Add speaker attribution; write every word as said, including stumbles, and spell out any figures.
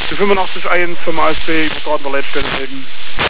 Speaker 1: Die fünfundachtzig eins vom A S B, ich muss gerade an der Leitstelle melden.